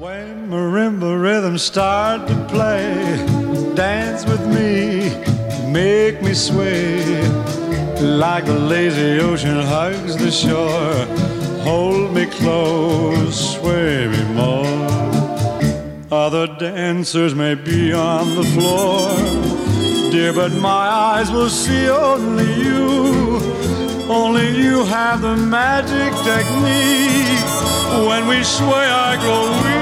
When marimba rhythms start to play, dance with me, make me sway, like the lazy ocean hugs the shore. Hold me close, sway me more. Other dancers may be on the floor, dear, but my eyes will see only you. Only you have the magic technique. When we sway, I grow weak.